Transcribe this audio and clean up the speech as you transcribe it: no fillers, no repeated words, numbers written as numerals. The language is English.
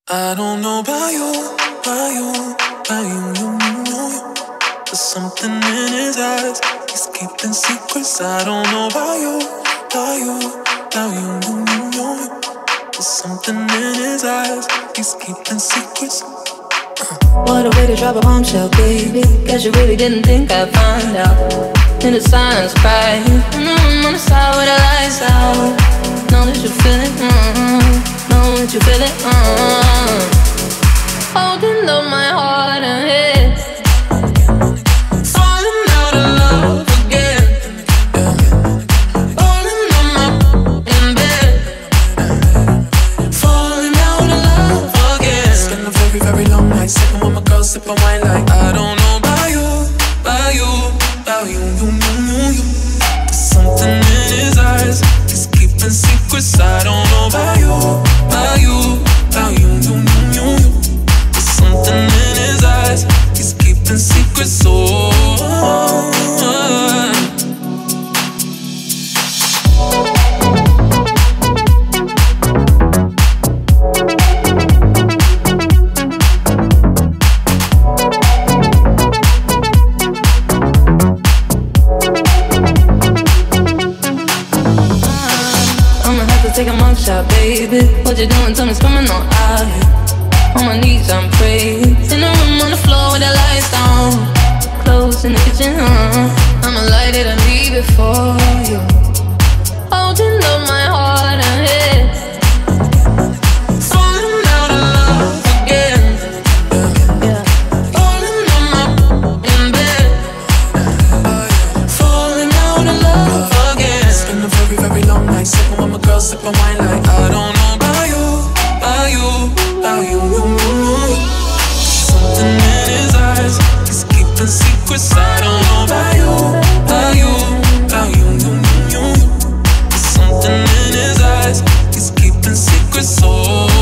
I don't know about you, about you, about you. There's something in his eyes, he's keeping secrets. I don't know about you, about you, about you. There's something in his eyes, he's keeping secrets. What a way to drop a bombshell, baby. Guess you really didn't think I'd find out. In the silence, crying. On the side with the lights out. Know that you feel it, know that you feel it, holding up my heart and head. Falling out of love again. Falling on my in bed. Falling out of love again. Spend a very, very long night sitting with my girl, sipping wine like I don't know about you, about you, about you. There's something in his eyes, he's keeping secrets. I don't know about you, about you, about you. There's something in his eyes, he's keeping secrets. Oh. Take a mugshot, baby. What you doing? Tell me, it's coming on out here. On my knees, I'm praying. In the room on the floor with the lights down. Clothes in the kitchen, I'ma light it and leave it for you. Holding up my heart and head. Falling out of love again. Yeah. Falling on my in bed. Falling out of love again. It's been a very, very long night sitting with my girl, sipping wine like I don't know about you, about you, about you. Something in his eyes, he's keeping secrets. I don't know about you, about you, about you. Something in his eyes, he's keeping secrets. Oh.